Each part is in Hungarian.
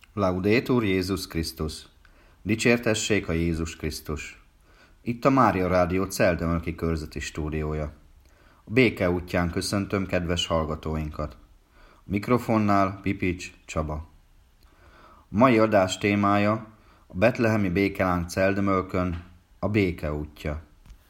Laudetur Jézus Krisztus. Dicsértessék a Jézus Krisztus. Itt a Mária Rádió Celldömölki körzeti stúdiója. A béke útján köszöntöm kedves hallgatóinkat. A mikrofonnál Pipics Csaba. A mai adás témája a betlehemi békeláng Celldömölkön, a béke útja.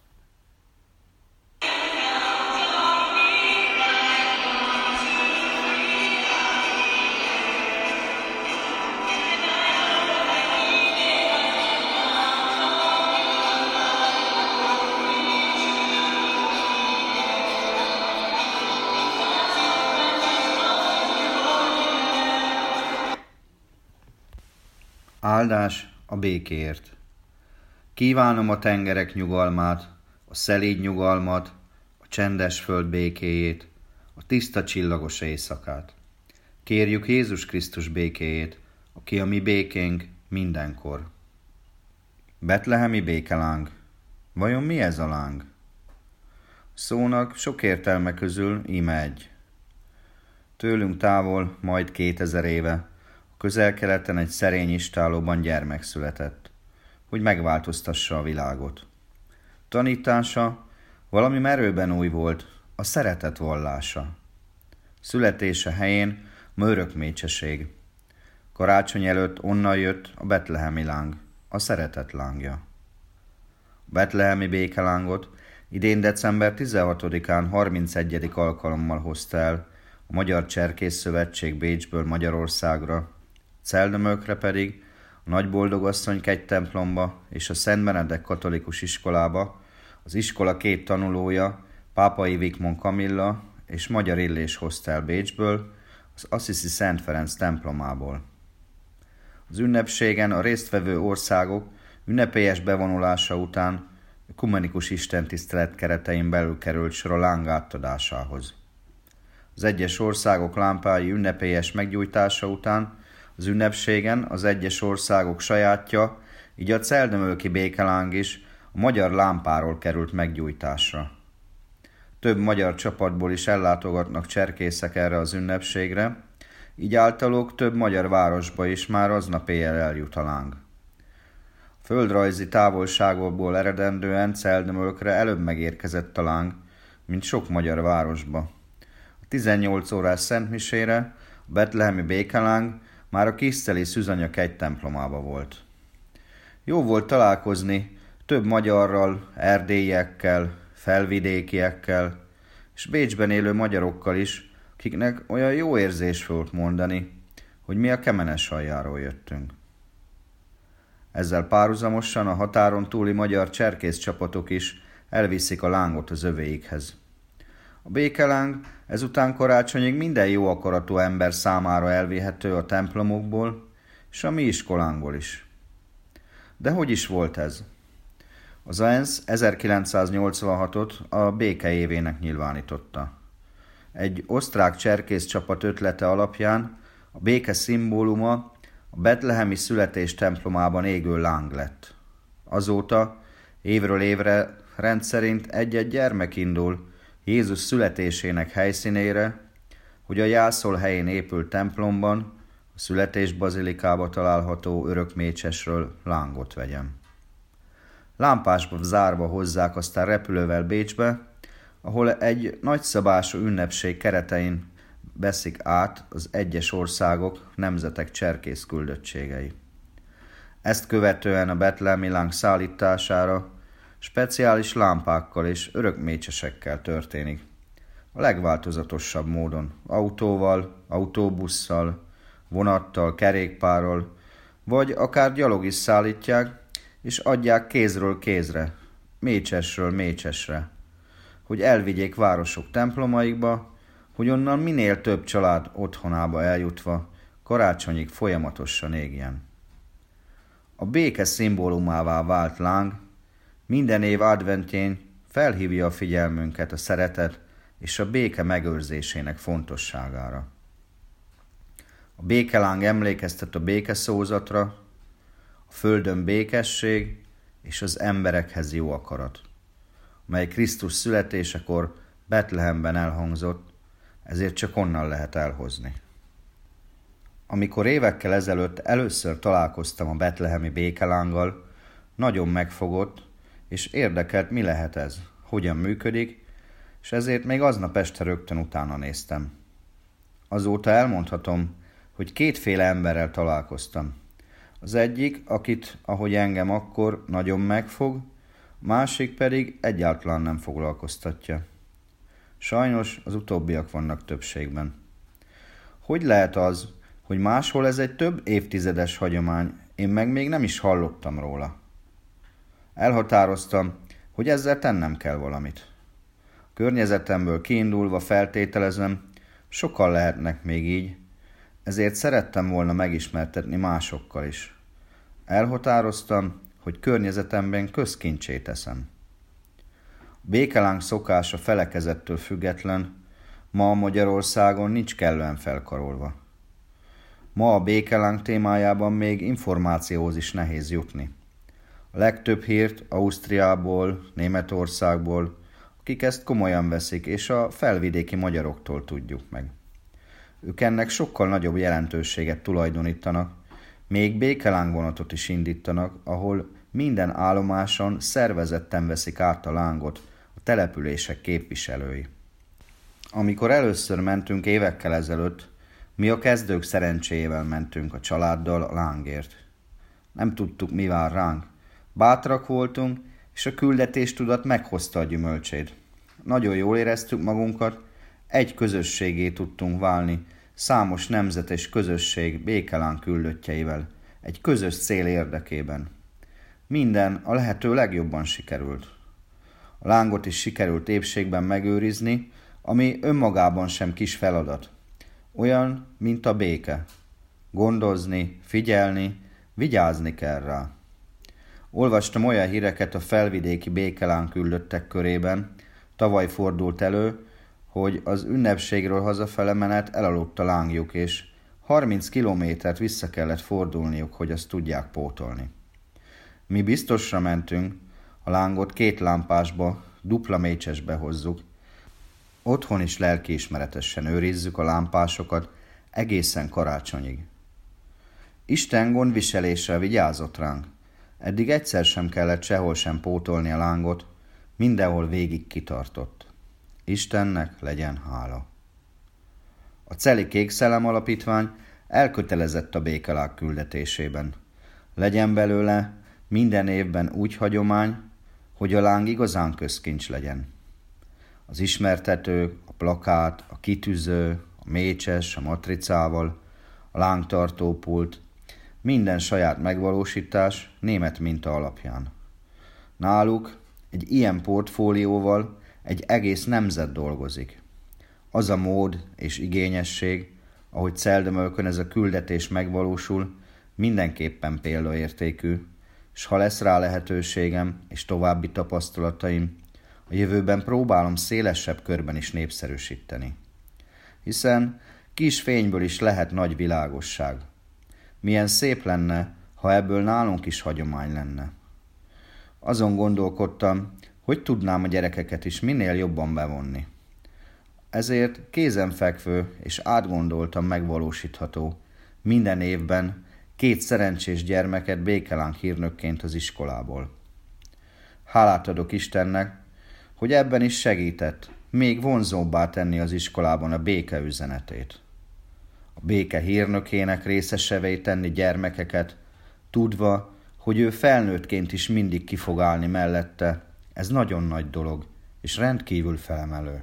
Áldás a békéért. Kívánom a tengerek nyugalmát, a szelíd nyugalmat, a csendes föld békéjét, a tiszta csillagos éjszakát. Kérjük Jézus Krisztus békéjét, aki a mi békénk mindenkor. Betlehemi békeláng. Vajon mi ez a láng? Szónak sok értelme közül íme egy. Tőlünk távol, majd 2000 éve, Közel-Keleten egy szerény istállóban gyermek született, hogy megváltoztassa a világot. Tanítása valami merőben új volt, a szeretet vallása. Születése helyén ma örökmécseség. Karácsony előtt onnan jött a betlehemi láng, a szeretet lángja. A betlehemi békelángot idén december 16-án 31. alkalommal hozta el a Magyar Cserkész Szövetség Bécsből Magyarországra, Celldömölkre pedig a Nagyboldogasszony kegytemplomba és a Szent Benedek katolikus iskolába az iskola két tanulója, Pápai Vikmon Kamilla és Magyar Illés hozta el Bécsből, az Assisi Szent Ferenc templomából. Az ünnepségen a résztvevő országok ünnepélyes bevonulása után ökumenikus istentisztelet keretein belül került sor a láng átadásához. Az egyes országok lámpái ünnepélyes meggyújtása után az ünnepségen az egyes országok sajátja, így a celldömölki békeláng is a magyar lámpáról került meggyújtásra. Több magyar csapatból is ellátogatnak cserkészek erre az ünnepségre, így általuk több magyar városba is már aznap éjjel eljut a láng. A földrajzi távolságokból eredendően Celldömölkre előbb megérkezett a láng, mint sok magyar városba. A 18 órás szentmisére a betlehemi békeláng már a Kiszteli Szűzanya kegytemplomába volt. Jó volt találkozni több magyarral, erdélyiekkel, felvidékiekkel, és Bécsben élő magyarokkal is, akiknek olyan jó érzés volt mondani, hogy mi a Kemenesaljáról jöttünk. Ezzel párhuzamosan a határon túli magyar cserkész csapatok is elviszik a lángot az övéikhez. A békeláng ezután karácsonyig minden jó akaratú ember számára elvihető a templomokból, és a mi iskolánkból is. De hogy is volt ez? Az ENSZ 1986-ot a béke évének nyilvánította. Egy osztrák cserkész csapat ötlete alapján a béke szimbóluma a betlehemi születés templomában égő láng lett. Azóta évről évre rendszerint egy-egy gyermek indul Jézus születésének helyszínére, hogy a jászol helyén épült templomban, a születésbazilikába található örökmécsesről lángot vegyem. Lámpásba zárva hozzák aztán repülővel Bécsbe, ahol egy nagyszabású ünnepség keretein veszik át az egyes országok, nemzetek cserkész küldöttségei. Ezt követően a betlehemi láng szállítására speciális lámpákkal és örökmécsesekkel történik. A legváltozatosabb módon, autóval, autóbusszal, vonattal, kerékpárral, vagy akár gyalog is szállítják, és adják kézről kézre, mécsesről mécsesre, hogy elvigyék városok templomaikba, hogy onnan minél több család otthonába eljutva karácsonyig folyamatosan égjen. A béke szimbólumává vált láng minden év adventjén felhívja a figyelmünket a szeretet és a béke megőrzésének fontosságára. A békeláng emlékeztet a békeszózatra, a földön békesség és az emberekhez jó akarat, mely Krisztus születésekor Betlehemben elhangzott, ezért csak onnan lehet elhozni. Amikor évekkel ezelőtt először találkoztam a betlehemi békelánggal, nagyon megfogott, és érdekelt, mi lehet ez, hogyan működik, és ezért még aznap este rögtön utána néztem. Azóta elmondhatom, hogy kétféle emberrel találkoztam. Az egyik, akit, ahogy engem akkor, nagyon megfog, a másik pedig egyáltalán nem foglalkoztatja. Sajnos az utóbbiak vannak többségben. Hogy lehet az, hogy máshol ez egy több évtizedes hagyomány, én meg még nem is hallottam róla? Elhatároztam, hogy ezzel tennem kell valamit. A környezetemből kiindulva feltételezem, sokan lehetnek még így, ezért szerettem volna megismertetni másokkal is. Elhatároztam, hogy környezetemben közkincsé teszem. A békeláng szokása felekezettől független, ma Magyarországon nincs kellően felkarolva. Ma a békeláng témájában még információhoz is nehéz jutni. A legtöbb hírt Ausztriából, Németországból, akik ezt komolyan veszik, és a felvidéki magyaroktól tudjuk meg. Ők ennek sokkal nagyobb jelentőséget tulajdonítanak, még békelángvonatot is indítanak, ahol minden állomáson szervezetten veszik át a lángot a települések képviselői. Amikor először mentünk évekkel ezelőtt, mi a kezdők szerencséjével mentünk a családdal a lángért. Nem tudtuk, mi vár ránk. Bátrak voltunk, és a küldetéstudat meghozta a gyümölcsét. Nagyon jól éreztük magunkat, egy közösségé tudtunk válni, számos nemzet és közösség békeláng küldöttjeivel, egy közös cél érdekében. Minden a lehető legjobban sikerült. A lángot is sikerült épségben megőrizni, ami önmagában sem kis feladat. Olyan, mint a béke. Gondozni, figyelni, vigyázni kell rá. Olvastam olyan híreket a felvidéki békeláng küldöttek körében, tavaly fordult elő, hogy az ünnepségről hazafele menet elaludt a lángjuk, és 30 kilométert vissza kellett fordulniuk, hogy azt tudják pótolni. Mi biztosra mentünk, a lángot 2 lámpásba, dupla mécsesbe hozzuk. Otthon is lelkiismeretesen őrizzük a lámpásokat egészen karácsonyig. Isten gondviselésre vigyázott ránk. Eddig egyszer sem kellett sehol sem pótolni a lángot, mindenhol végig kitartott. Istennek legyen hála. A Celi Kékszellem Alapítvány elkötelezett a békelág küldetésében. Legyen belőle minden évben úgy hagyomány, hogy a láng igazán közkincs legyen. Az ismertető, a plakát, a kitűző, a mécses, a matricával, a lángtartópult, minden saját megvalósítás német minta alapján. Náluk egy ilyen portfólióval egy egész nemzet dolgozik. Az a mód és igényesség, ahogy Celdömölkön ez a küldetés megvalósul, mindenképpen példaértékű, és ha lesz rá lehetőségem és további tapasztalataim, a jövőben próbálom szélesebb körben is népszerűsíteni. Hiszen kis fényből is lehet nagy világosság. Milyen szép lenne, ha ebből nálunk is hagyomány lenne. Azon gondolkodtam, hogy tudnám a gyerekeket is minél jobban bevonni. Ezért kézenfekvő és átgondoltan megvalósítható minden évben 2 szerencsés gyermeket békeláng hírnökként az iskolából. Hálát adok Istennek, hogy ebben is segített, még vonzóbbá tenni az iskolában a béke üzenetét. A béke hírnökének részesevé tenni gyermekeket, tudva, hogy ő felnőttként is mindig ki fog állni mellette, ez nagyon nagy dolog, és rendkívül felemelő.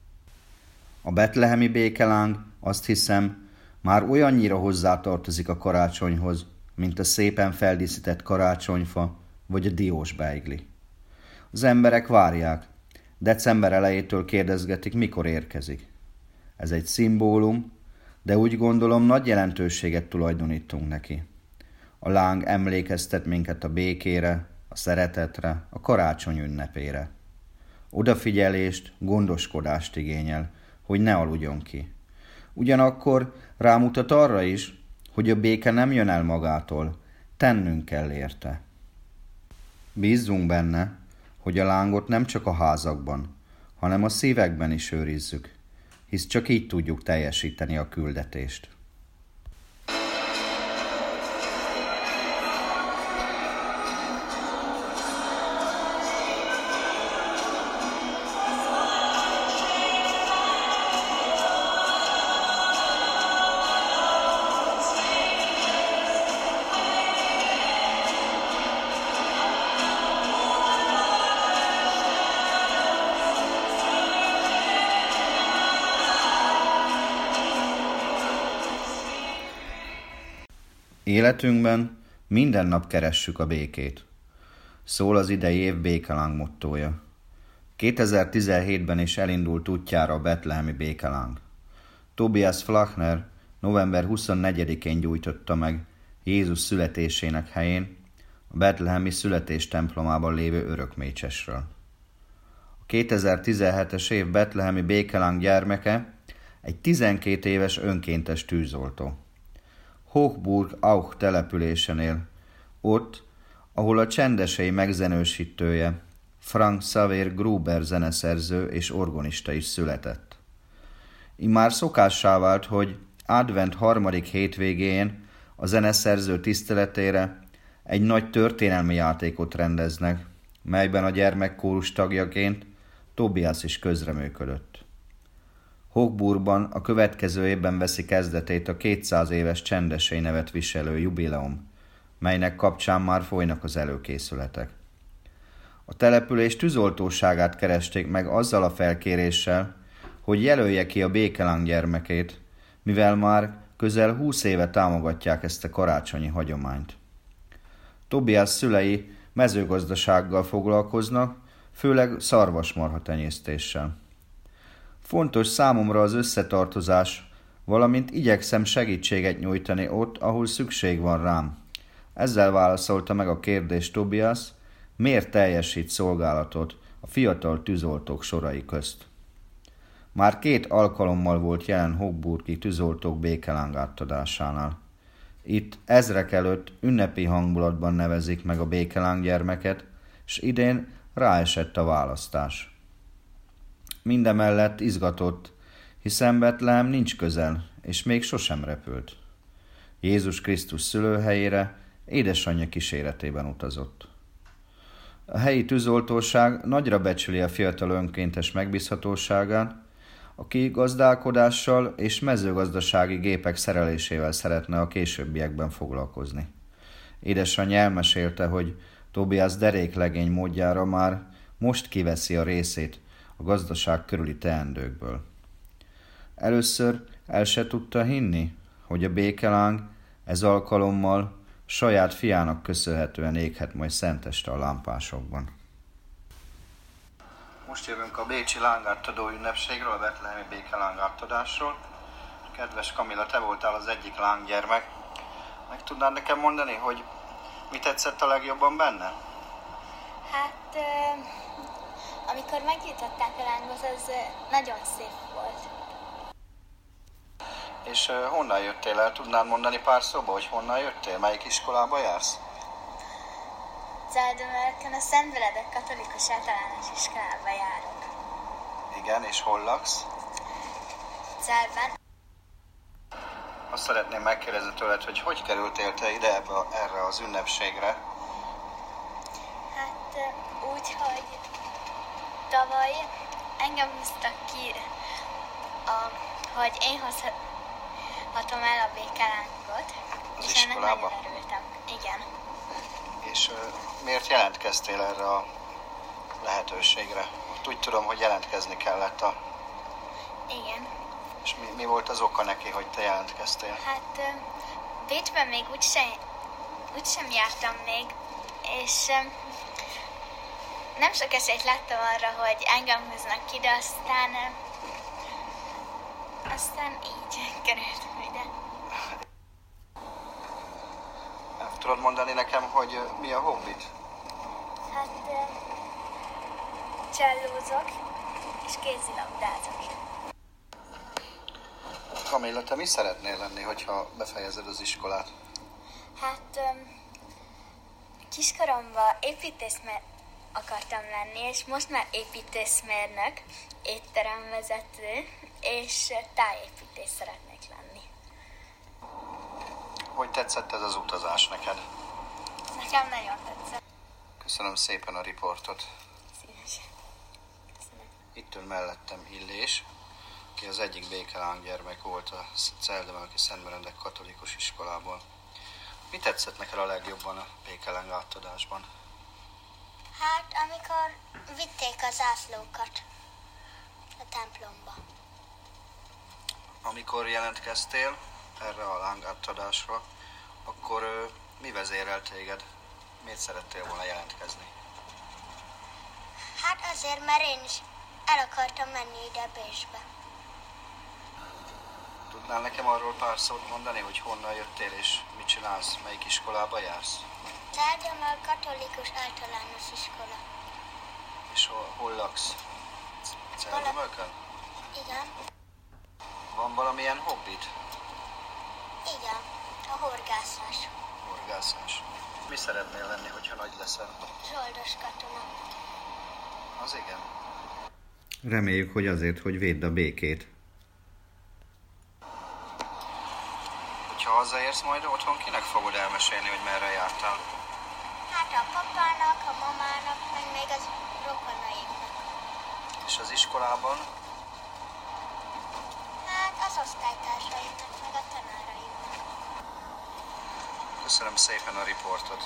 A betlehemi békeláng, azt hiszem, már olyannyira hozzátartozik a karácsonyhoz, mint a szépen feldíszített karácsonyfa vagy a diós beigli. Az emberek várják, december elejétől kérdezgetik, mikor érkezik. Ez egy szimbólum, de úgy gondolom nagy jelentőséget tulajdonítunk neki. A láng emlékeztet minket a békére, a szeretetre, a karácsony ünnepére. Odafigyelést, gondoskodást igényel, hogy ne aludjon ki. Ugyanakkor rámutat arra is, hogy a béke nem jön el magától, tennünk kell érte. Bízzunk benne, hogy a lángot nem csak a házakban, hanem a szívekben is őrizzük, hisz csak így tudjuk teljesíteni a küldetést. Életünkben minden nap keressük a békét. Szól az idei év békeláng mottója. 2017-ben is elindult útjára a betlehemi békeláng. Tobias Flachner november 24-én gyújtotta meg Jézus születésének helyén a betlehemi születéstemplomában lévő örökmécsesről. A 2017-es év betlehemi békeláng gyermeke egy 12 éves önkéntes tűzoltó. Hochburg Auch településen él, ott, ahol a Csendesei megzenősítője, Frank Xaver Gruber zeneszerző és orgonista is született. Immár szokássá vált, hogy advent harmadik hétvégén a zeneszerző tiszteletére egy nagy történelmi játékot rendeznek, melyben a gyermekkórus tagjaként Tobias is közreműködött. Hochburgban a következő évben veszi kezdetét a 200 éves Csendesei nevet viselő jubileum, melynek kapcsán már folynak az előkészületek. A település tűzoltóságát keresték meg azzal a felkéréssel, hogy jelölje ki a békeláng gyermekét, mivel már közel 20 éve támogatják ezt a karácsonyi hagyományt. Tobias szülei mezőgazdasággal foglalkoznak, főleg szarvasmarha tenyésztéssel. Fontos számomra az összetartozás, valamint igyekszem segítséget nyújtani ott, ahol szükség van rám. Ezzel válaszolta meg a kérdést Tobias, miért teljesít szolgálatot a fiatal tűzoltók sorai közt. Már 2 alkalommal volt jelen hochburgi tűzoltók békeláng átadásánál. Itt ezrek előtt ünnepi hangulatban nevezik meg a békeláng gyermeket, és idén ráesett a választás. Mindemellett izgatott, hiszen Betlehem nincs közel, és még sosem repült. Jézus Krisztus szülőhelyére édesanyja kíséretében utazott. A helyi tűzoltóság nagyra becsüli a fiatal önkéntes megbízhatóságát, aki gazdálkodással és mezőgazdasági gépek szerelésével szeretne a későbbiekben foglalkozni. Édesanyja elmesélte, hogy Tobias deréklegény módjára már most kiveszi a részét a gazdaság körüli teendőkből. Először el se tudta hinni, hogy a békeláng ez alkalommal saját fiának köszönhetően éghet majd szenteste a lámpásokban. Most jövünk a bécsi lángátadó ünnepségről, a betlehemi békeláng átadásról. Kedves Kamilla, te voltál az egyik lánggyermek. Meg tudnád nekem mondani, hogy mi tetszett a legjobban benne? Hát, amikor megnyitották a lángot, az nagyon szép volt. És honnan jöttél el? Tudnád mondani pár szóba, hogy honnan jöttél? Melyik iskolába jársz? Zaldomölkön a Szent Benedek katolikus általános iskolába járok. Igen, és hol laksz? Zalban. Azt szeretném megkérdezni tőled, hogy kerültél te ide erre az ünnepségre? Hát úgy, hogy tavaly engem húztak ki, hogy én hozhatom el a békelángot. Az és iskolába? ennek nagyon örültem. Igen. És miért jelentkeztél erre a lehetőségre? Úgy tudom, hogy jelentkezni kellett Igen. És mi volt az oka neki, hogy te jelentkeztél? Hát Bécsben még úgysem jártam még, és nem sok esélyt láttam arra, hogy engem húznak ki, de aztán így kerültem ide. Tudod mondani nekem, hogy mi a hobbit? Hát csellózok és kézilabdázok. Kamilla, te mi szeretnél lenni, hogyha befejezed az iskolát? Hát kiskoromban építészmérnök akartam lenni, és most már építészmérnök, étteremvezető és tájépítész szeretnék lenni. Hogy tetszett ez az utazás neked? Nekem nagyon tetszett. Köszönöm szépen a riportot. Szívesen. Köszönöm. Itt ül mellettem Illés, aki az egyik békeláng gyermek volt a Zaldomölki Szent Benedek katolikus iskolából. Mi tetszett neked a legjobban a békeláng átadásban? Hát, amikor vitték az zászlókat a templomba. Amikor jelentkeztél erre a lángátadásra, Akkor mi vezérel téged? Miért szerettél volna jelentkezni? Hát azért, mert én is el akartam menni ide Bécsbe. Tudnál nekem arról pár szót mondani, hogy honnan jöttél és mit csinálsz, melyik iskolába jársz? Cárdonnal katolikus általános iskola. És hol laksz? Celldömölkön? Igen, Van valamilyen hobbit? igen, a horgászás. Horgászás. Mi szeretnél lenni, hogyha nagy leszel? Zsoldos katona. Az igen. Reméljük, hogy azért, hogy védd a békét. Hogyha hazaérsz majd otthon, kinek fogod elmesélni, hogy merre jártál? Hát a papának, a mamának, meg még az rokonaimnak. És az iskolában? Hát az osztálytársaimnak, meg a tanáraimnak. Köszönöm szépen a riportot.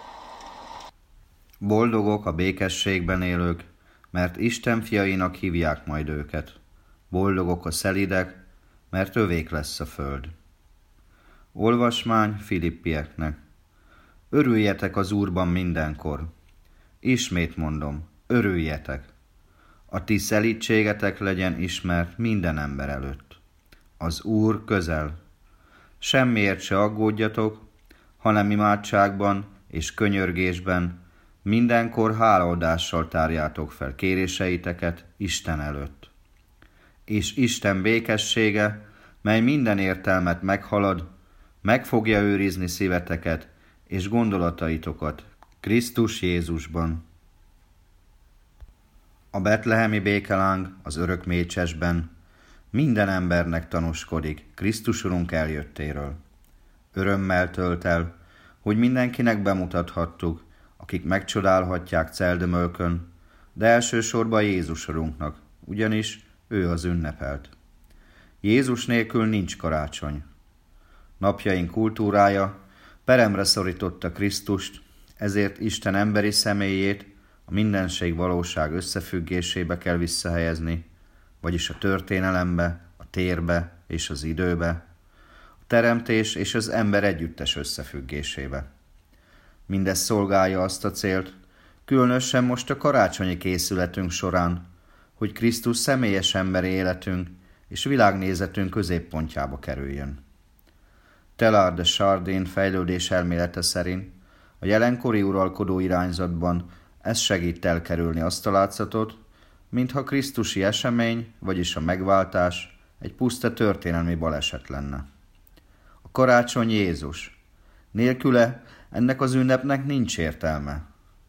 Boldogok a békességben élők, mert Isten fiainak hívják majd őket. Boldogok a szelídek, mert övék lesz a föld. Olvasmány Filippieknek. Örüljetek az Úrban mindenkor. Ismét mondom, örüljetek. A ti szelídségetek legyen ismert minden ember előtt. Az Úr közel. Semmiért se aggódjatok, hanem imádságban és könyörgésben mindenkor hálaadással tárjátok fel kéréseiteket Isten előtt. És Isten békessége, mely minden értelmet meghalad, meg fogja őrizni szíveteket és gondolataitokat Krisztus Jézusban. A betlehemi békeláng az örök mécsesben minden embernek tanúskodik Krisztus Urunk eljöttéről. Örömmel tölt el, hogy mindenkinek bemutathattuk, akik megcsodálhatják Celldömölkön, de elsősorban Jézus Urunknak, ugyanis ő az ünnepelt. Jézus nélkül nincs karácsony. Napjaink kultúrája peremre szorította Krisztust, ezért Isten emberi személyét a mindenség valóság összefüggésébe kell visszahelyezni, vagyis a történelembe, a térbe és az időbe, a teremtés és az ember együttes összefüggésébe. Mindez szolgálja azt a célt, különösen most a karácsonyi készületünk során, hogy Krisztus személyes emberi életünk és világnézetünk középpontjába kerüljön. Teilhard de Chardin fejlődés elmélete szerint a jelenkori uralkodó irányzatban ez segít elkerülni azt a látszatot, mintha krisztusi esemény, vagyis a megváltás egy puszta történelmi baleset lenne. A karácsony Jézus. Nélküle ennek az ünnepnek nincs értelme.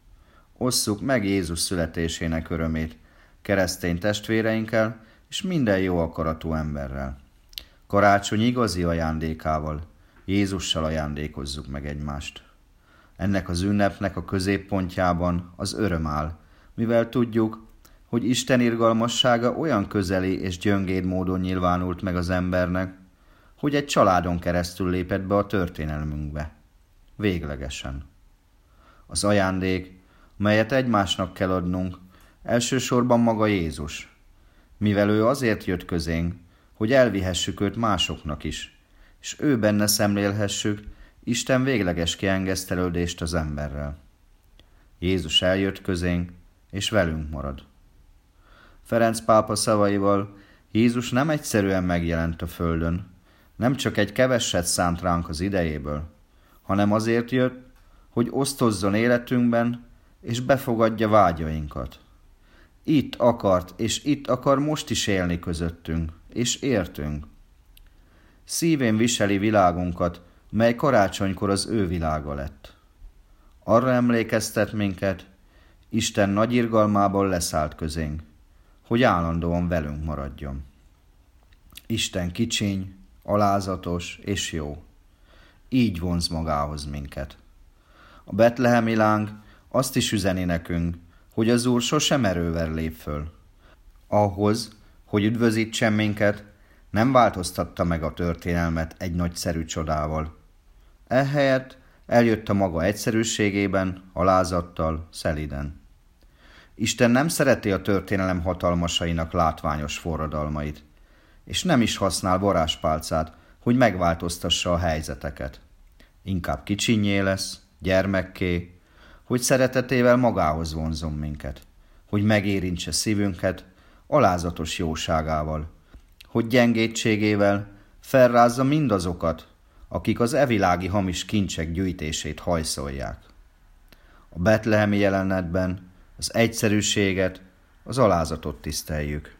Osszuk meg Jézus születésének örömét keresztény testvéreinkkel és minden jó akaratú emberrel. Karácsony igazi ajándékával, Jézussal ajándékozzuk meg egymást. Ennek az ünnepnek a középpontjában az öröm áll, mivel tudjuk, hogy Isten irgalmassága olyan közeli és gyöngéd módon nyilvánult meg az embernek, hogy egy családon keresztül lépett be a történelmünkbe. Véglegesen. Az ajándék, melyet egymásnak kell adnunk, elsősorban maga Jézus, mivel ő azért jött közénk, hogy elvihessük őt másoknak is, és ő benne szemlélhessük Isten végleges kiengesztelődést az emberrel. Jézus eljött közénk, és velünk marad. Ferenc pápa szavaival Jézus nem egyszerűen megjelent a földön, nem csak egy keveset szánt ránk az idejéből, hanem azért jött, hogy osztozzon életünkben, és befogadja vágyainkat. Itt akart, és itt akar most is élni közöttünk, és értünk. Szívén viseli világunkat, mely karácsonykor az ő világa lett. Arra emlékeztet minket, Isten nagy irgalmából leszállt közénk, hogy állandóan velünk maradjon. Isten kicsiny, alázatos és jó. Így vonz magához minket. A betlehemi láng azt is üzeni nekünk, hogy az Úr sosem erővel lép föl. Ahhoz, hogy üdvözítsen minket, nem változtatta meg a történelmet egy nagyszerű csodával. Ehelyett eljött a maga egyszerűségében, alázattal, szelíden. Isten nem szereti a történelem hatalmasainak látványos forradalmait, és nem is használ varázspálcát, hogy megváltoztassa a helyzeteket. Inkább kicsinyé lesz, gyermekké, hogy szeretetével magához vonzon minket, hogy megérintse szívünket alázatos jóságával, hogy gyengétségével felrázza mindazokat, akik az evilági hamis kincsek gyűjtését hajszolják. A betlehemi jelenetben az egyszerűséget, az alázatot tiszteljük.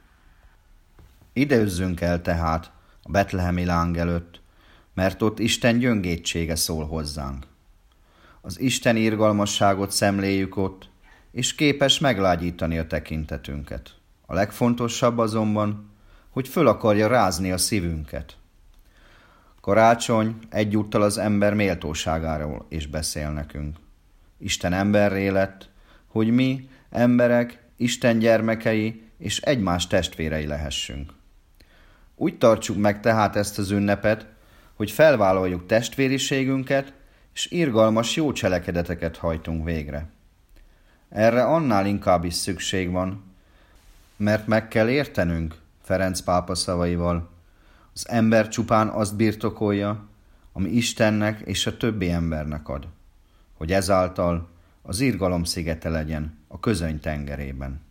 Időzzünk el tehát a betlehemi láng előtt, mert ott Isten gyöngétsége szól hozzánk. Az Isten irgalmasságot szemléljük ott, és képes meglágyítani a tekintetünket. A legfontosabb azonban, hogy föl akarja rázni a szívünket. Karácsony egyúttal az ember méltóságáról is beszél nekünk. Isten emberré lett, hogy mi, emberek, Isten gyermekei és egymás testvérei lehessünk. Úgy tartsuk meg tehát ezt az ünnepet, hogy felvállaljuk testvériségünket, és irgalmas jó cselekedeteket hajtunk végre. Erre annál inkább is szükség van, mert meg kell értenünk Ferenc pápa szavaival, az ember csupán azt birtokolja, ami Istennek és a többi embernek ad, hogy ezáltal az irgalom szigete legyen a közöny tengerében.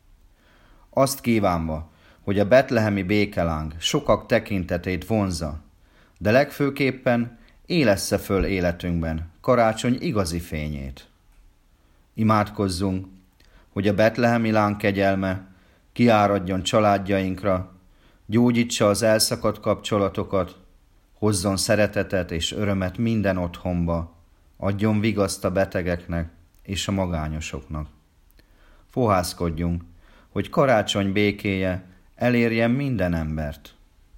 Azt kívánva, hogy a betlehemi békeláng sokak tekintetét vonzza, de legfőképpen élessze föl életünkben karácsony igazi fényét. Imádkozzunk, hogy a betlehemi láng kegyelme kiáradjon családjainkra, gyógyítsa az elszakadt kapcsolatokat, hozzon szeretetet és örömet minden otthonba, adjon vigaszt a betegeknek és a magányosoknak. Fohászkodjunk, hogy karácsony békéje elérjen minden embert.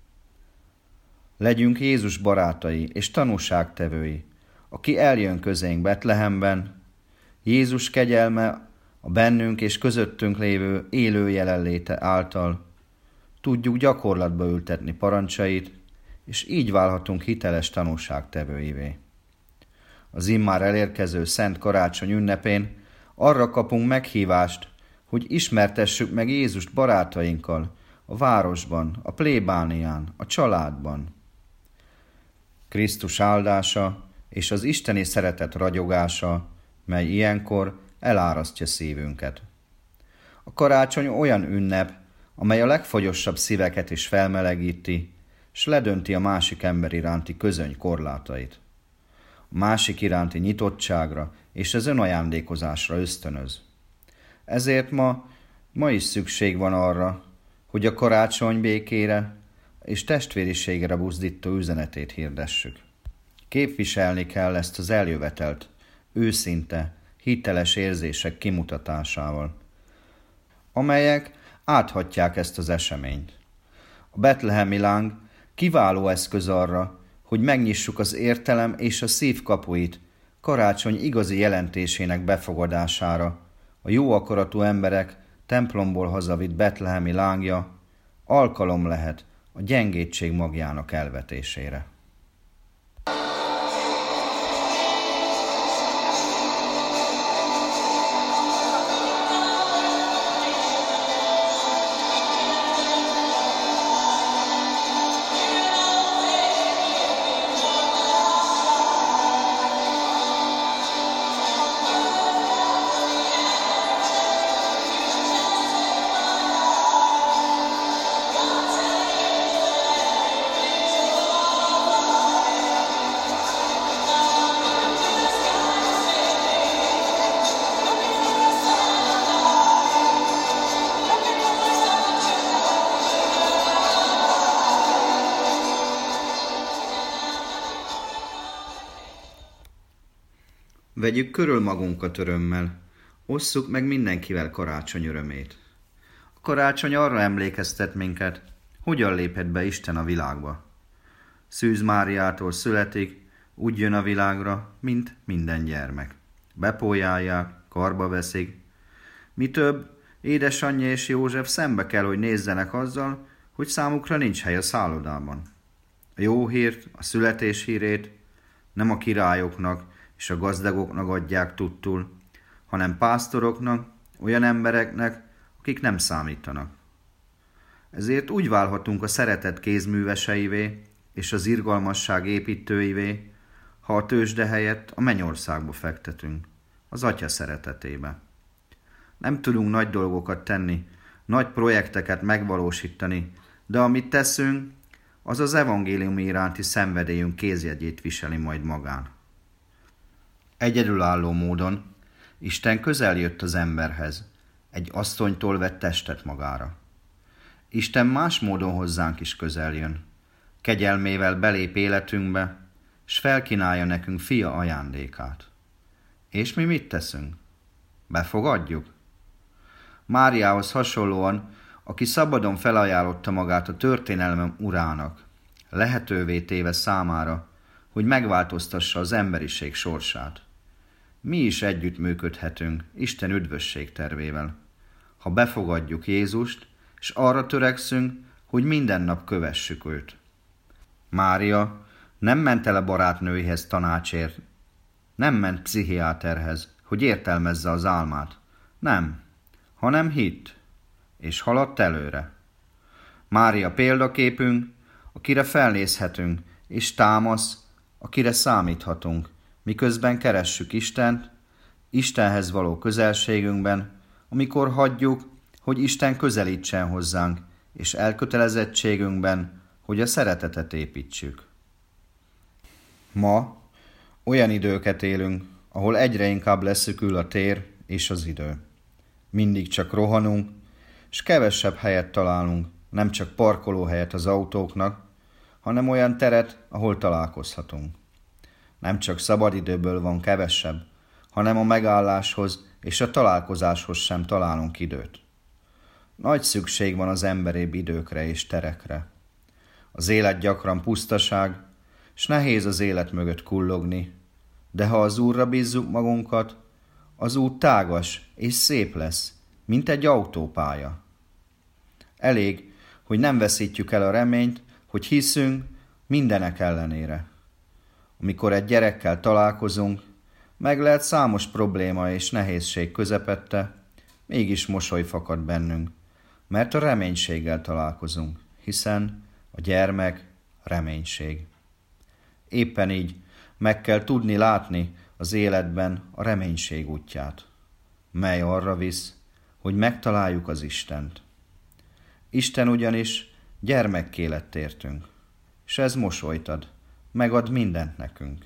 Legyünk Jézus barátai és tanúságtevői, aki eljön közénk Betlehemben. Jézus kegyelme a bennünk és közöttünk lévő élő jelenléte által tudjuk gyakorlatba ültetni parancsait, és így válhatunk hiteles tanúságtevőivé. Az immár elérkező Szent Karácsony ünnepén arra kapunk meghívást, hogy ismertessük meg Jézust barátainkkal a városban, a plébánián, a családban. Krisztus áldása és az isteni szeretet ragyogása, mely ilyenkor elárasztja szívünket. A karácsony olyan ünnep, amely a legfagyosabb szíveket is felmelegíti, s ledönti a másik ember iránti közöny korlátait. A másik iránti nyitottságra és az önajándékozásra ösztönöz. Ezért ma is szükség van arra, hogy a karácsony békére és testvériségre buzdító üzenetét hirdessük. Képviselni kell ezt az eljövetelt, őszinte, hiteles érzések kimutatásával, amelyek áthatják ezt az eseményt. A betlehemi láng kiváló eszköz arra, hogy megnyissuk az értelem és a szív kapuit karácsony igazi jelentésének befogadására. A jó akaratú emberek templomból hazavitt betlehemi lángja alkalom lehet a gyengétség magjának elvetésére. Vegyük körül magunkat örömmel, osszuk meg mindenkivel karácsony örömét. A karácsony arra emlékeztet minket, hogyan lépett be Isten a világba. Szűz Máriától születik, úgy jön a világra, mint minden gyermek. Bepójálják, karba veszik. Mi több, édesanyja és József szembe kell, hogy nézzenek azzal, hogy számukra nincs hely a szállodában. A jó hírt, a születés hírét nem a királyoknak és a gazdagoknak adják tudtul, hanem pásztoroknak, olyan embereknek, akik nem számítanak. Ezért úgy válhatunk a szeretet kézműveseivé és az irgalmasság építőivé, ha a tőzsde helyett a mennyországba fektetünk, az Atya szeretetébe. Nem tudunk nagy dolgokat tenni, nagy projekteket megvalósítani, de amit teszünk, az az evangélium iránti szenvedélyünk kézjegyét viseli majd magán. Egyedülálló módon Isten közel jött az emberhez, egy asszonytól vett testet magára. Isten más módon hozzánk is közel jön. Kegyelmével belép életünkbe, s felkínálja nekünk fia ajándékát. És mi mit teszünk? Befogadjuk? Máriához hasonlóan, aki szabadon felajánlotta magát a történelem urának, lehetővé téve számára, hogy megváltoztassa az emberiség sorsát. Mi is együttműködhetünk Isten üdvösség tervével, ha befogadjuk Jézust, és arra törekszünk, hogy minden nap kövessük őt. Mária nem ment el a barátnőihez tanácsért, nem ment pszichiáterhez, hogy értelmezze az álmát. Nem, hanem hitt, és haladt előre. Mária példaképünk, akire felnézhetünk, és támasz, akire számíthatunk, miközben keressük Istent, Istenhez való közelségünkben, amikor hagyjuk, hogy Isten közelítsen hozzánk, és elkötelezettségünkben, hogy a szeretetet építsük. Ma olyan időket élünk, ahol egyre inkább leszűkül a tér és az idő. Mindig csak rohanunk, és kevesebb helyet találunk, nem csak parkolóhelyet az autóknak, hanem olyan teret, ahol találkozhatunk. Nem csak szabadidőből van kevesebb, hanem a megálláshoz és a találkozáshoz sem találunk időt. Nagy szükség van az emberibb időkre és terekre. Az élet gyakran pusztaság, s nehéz az élet mögött kullogni, de ha az Úrra bízzuk magunkat, az út tágas és szép lesz, mint egy autópálya. Elég, hogy nem veszítjük el a reményt, hogy hiszünk mindenek ellenére. Amikor egy gyerekkel találkozunk, meg lehet számos probléma és nehézség közepette, mégis mosoly fakad bennünk, mert a reménységgel találkozunk, hiszen a gyermek reménység. Éppen így meg kell tudni látni az életben a reménység útját, mely arra visz, hogy megtaláljuk az Istent. Isten ugyanis gyermekké lett értünk, s ez mosolyt ad, megad mindent nekünk.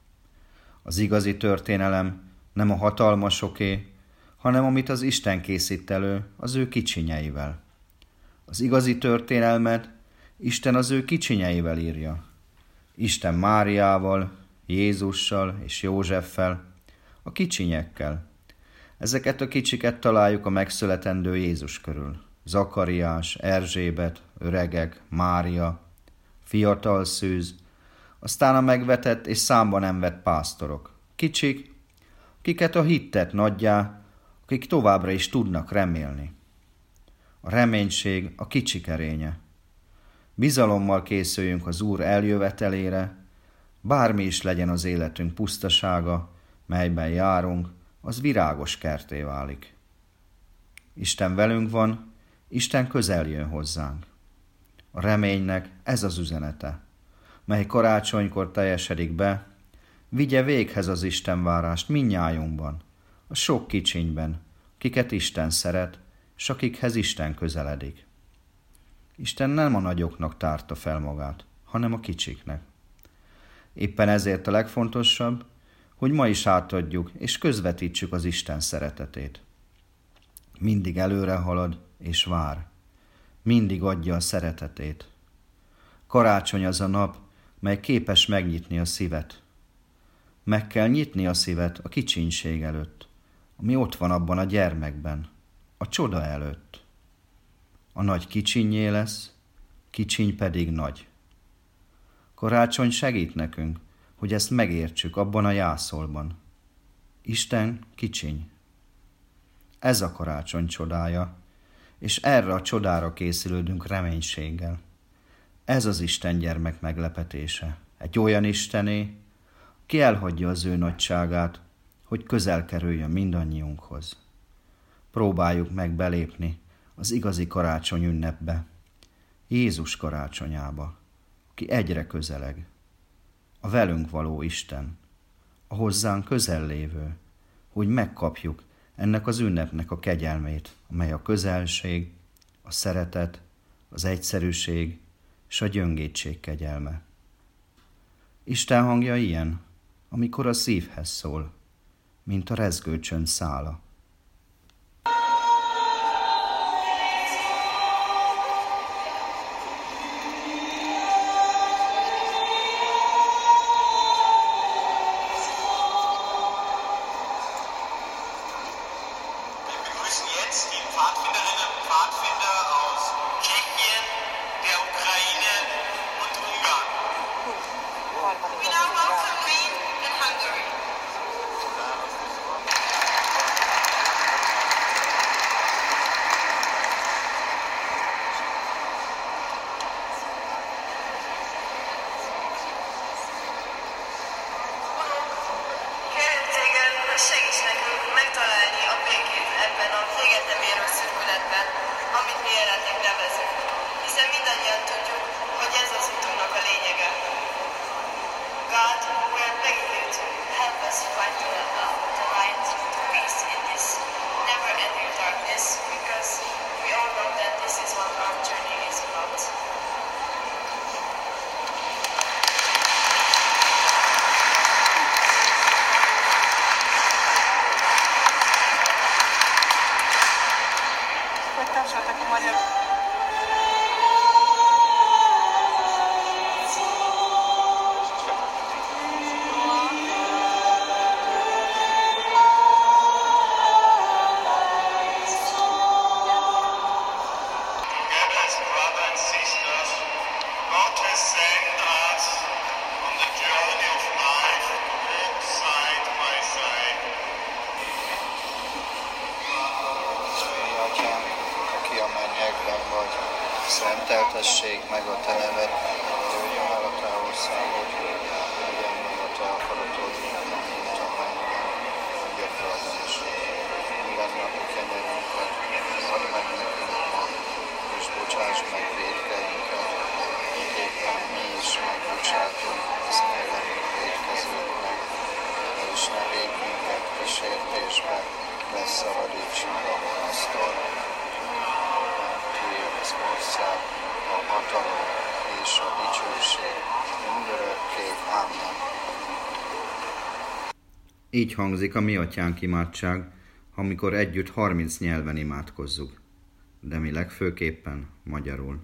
Az igazi történelem nem a hatalmasoké, hanem amit az Isten készít elő az ő kicsinyeivel. Az igazi történelmet Isten az ő kicsinyeivel írja. Isten Máriával, Jézussal és Józseffel, a kicsinyekkel. Ezeket a kicsiket találjuk a megszületendő Jézus körül. Zakariás, Erzsébet, öregek, Mária, fiatal szűz, aztán a megvetett és számba nem vett pásztorok. Kicsik, akiket a hit tett nagyjá, akik továbbra is tudnak remélni. A reménység a kicsik erénye. Bizalommal készüljünk az Úr eljövetelére, bármi is legyen az életünk pusztasága, melyben járunk, az virágos kertté válik. Isten velünk van, Isten közel jön hozzánk. A reménynek ez az üzenete, mely karácsonykor teljesedik be, vigye véghez az Istenvárást mindnyájunkban, a sok kicsinyben, kiket Isten szeret, s akikhez Isten közeledik. Isten nem a nagyoknak tárta fel magát, hanem a kicsiknek. Éppen ezért a legfontosabb, hogy ma is átadjuk és közvetítsük az Isten szeretetét. Mindig előre halad és vár. Mindig adja a szeretetét. Karácsony az a nap, mely képes megnyitni a szívet. Meg kell nyitni a szívet a kicsinség előtt, ami ott van abban a gyermekben, a csoda előtt. A nagy kicsinnyé lesz, kicsiny pedig nagy. Karácsony segít nekünk, hogy ezt megértsük abban a jászolban. Isten kicsiny. Ez a karácsony csodája, és erre a csodára készülődünk reménységgel. Ez az Isten gyermek meglepetése. Egy olyan Istené, ki elhagyja az ő nagyságát, hogy közel kerüljön mindannyiunkhoz. Próbáljuk meg belépni az igazi karácsony ünnepbe, Jézus karácsonyába, ki egyre közeleg. A a velünk való Isten, a hozzánk közel lévő, hogy megkapjuk ennek az ünnepnek a kegyelmét, amely a közelség, a szeretet, az egyszerűség és a gyöngétség kegyelme. Isten hangja ilyen, amikor a szívhez szól, mint a rezgő csönd szála. Segíts nekünk megtalálni a békét ebben a véget nem érő szürkületben, amit mi életnek nevezünk, hiszen mindannyian tudjuk, hogy ez az utunknak a lényege. God, we are begging you to help us find the light, the peace in this never-ending darkness, because we all know that this is what our journey is about. Szenteltessék meg a te neved, jöjjön el a te országod, legyen meg a te akaratod, mint a mennyben, vagy a földön is. Minden napi kenyerünket add meg nekünk ma, és bocsáss meg vétkeinket, miképpen mi is megbocsátunk az ellenünk vétkezőknek, és ne védj minket kísértésbe, de szabadíts meg a gonosztól. Az ország, a hatalom és a dicsőség mindörökké. Amen. Így hangzik a Mi Atyánk imádság, amikor együtt 30 nyelven imádkozzuk, de mi legfőképpen magyarul.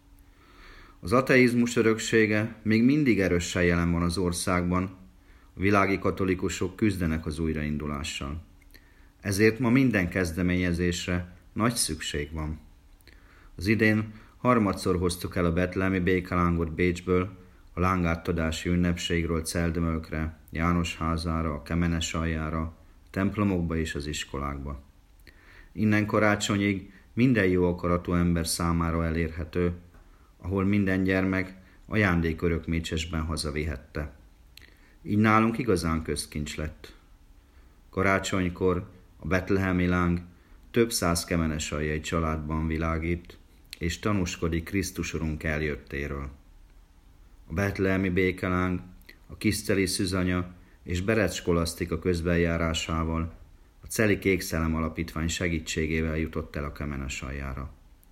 Az ateizmus öröksége még mindig erősen jelen van az országban, a világi katolikusok küzdenek az újraindulással. Ezért ma minden kezdeményezésre nagy szükség van. Az idén harmadszor hoztuk el a betlehemi békelángot Bécsből, a lángáttadási ünnepségről Celdömölkre, Jánosházára, a Kemenesaljára, a templomokba és az iskolákba. Innen karácsonyig minden jó akaratú ember számára elérhető, ahol minden gyermek ajándék örökmécsesben hazavihette. Így nálunk igazán közkincs lett. Karácsonykor a betlehemi láng több száz kemenesaljai családban világít, és tanúskodik Krisztus Urunk eljöttéről. A betlehemi békeláng, a Kiszteli Szűzanya és Berec skolasztika közbenjárásával a Celi Kékszellem Alapítvány segítségével jutott el a Kemenesaljára.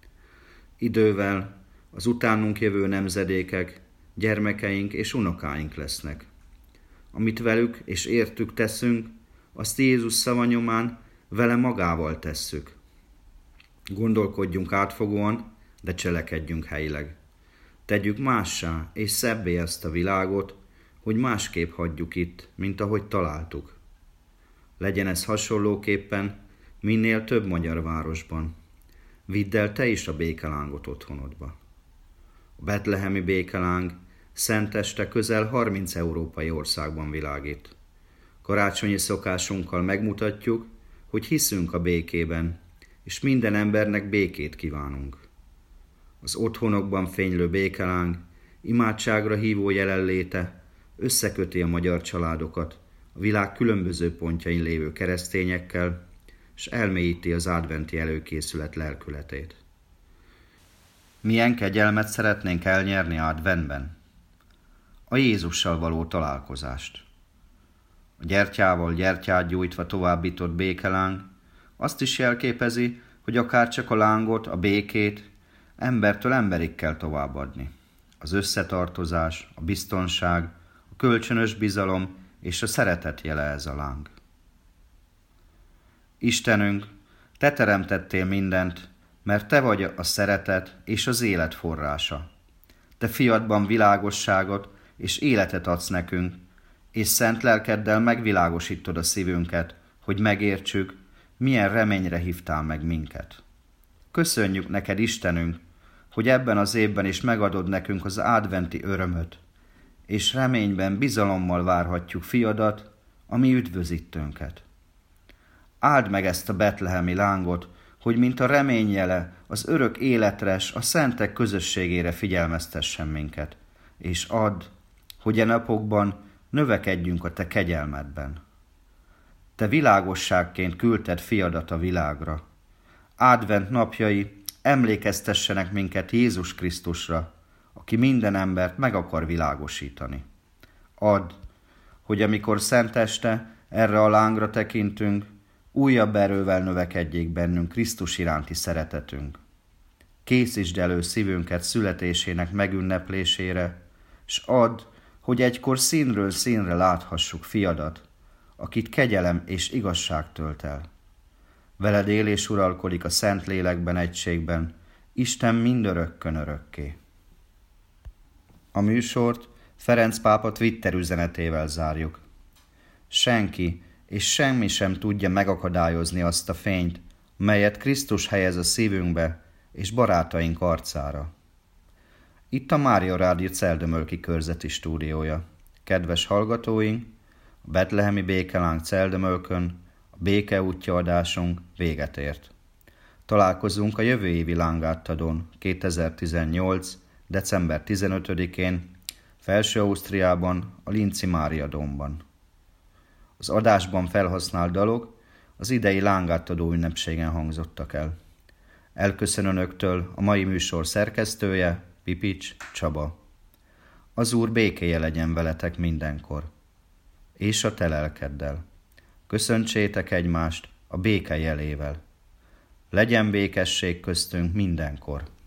Idővel az utánunk jövő nemzedékek, gyermekeink és unokáink lesznek. Amit velük és értük teszünk, azt Jézus szava nyomán vele magával tesszük. Gondolkodjunk átfogóan, de cselekedjünk helyileg. Tegyük mássá és szebbé ezt a világot, hogy másképp hagyjuk itt, mint ahogy találtuk. Legyen ez hasonlóképpen minél több magyar városban. Vidd el te is a békelángot otthonodba. A betlehemi békeláng szenteste közel 30 európai országban világít. Karácsonyi szokásunkkal megmutatjuk, hogy hiszünk a békében, és minden embernek békét kívánunk. Az otthonokban fénylő békeláng, imádságra hívó jelenléte összeköti a magyar családokat a világ különböző pontjain lévő keresztényekkel, és elmélyíti az adventi előkészület lelkületét. Milyen kegyelmet szeretnénk elnyerni adventben? a Jézussal való találkozást. A gyertyával gyertyát gyújtva továbbított békeláng azt is jelképezi, hogy akár csak a lángot, a békét embertől emberig kell továbbadni. Az összetartozás, a biztonság, a kölcsönös bizalom és a szeretet jele ez a láng. Istenünk, te teremtettél mindent, mert te vagy a szeretet és az élet forrása. Te fiadban világosságot és életet adsz nekünk, és szent lelkeddel megvilágosítod a szívünket, hogy megértsük, milyen reményre hívtál meg minket. Köszönjük neked, Istenünk, hogy ebben az évben is megadod nekünk az adventi örömöt, és reményben, bizalommal várhatjuk fiadat, a mi üdvözítőnket. Áld meg ezt a betlehemi lángot, hogy mint a reményjele, az örök életre, a szentek közösségére figyelmeztessen minket, és add, hogy a napokban növekedjünk a te kegyelmedben. Te világosságként küldted fiadat a világra. Advent napjai emlékeztessenek minket Jézus Krisztusra, aki minden embert meg akar világosítani. Add, hogy amikor szenteste erre a lángra tekintünk, újabb erővel növekedjék bennünk Krisztus iránti szeretetünk. Készítsd elő szívünket születésének megünneplésére, s add, hogy egykor színről színre láthassuk fiadat, akit kegyelem és igazság tölt el. Veled él és uralkodik a szent lélekben egységben, Isten mindörökkön örökké. A műsort Ferenc pápa Twitter üzenetével zárjuk. Senki és semmi sem tudja megakadályozni azt a fényt, melyet Krisztus helyez a szívünkbe és barátaink arcára. Itt a Mária Rádió Celdömölki körzeti stúdiója. Kedves hallgatóink, a betlehemi békeláng Celdömölkön a béke útja adásunk véget ért. Találkozunk a jövő évi lángátadón 2018. december 15-én Felső-Ausztriában, a Linci Mária dómban. Az adásban felhasznált dalok az idei lángátadó ünnepségen hangzottak el. Elköszön önöktől a mai műsor szerkesztője, Pipics Csaba. Az Úr békéje legyen veletek mindenkor, és a te lelkeddel. Köszöntsétek egymást a béke jelével. Legyen békesség köztünk mindenkor.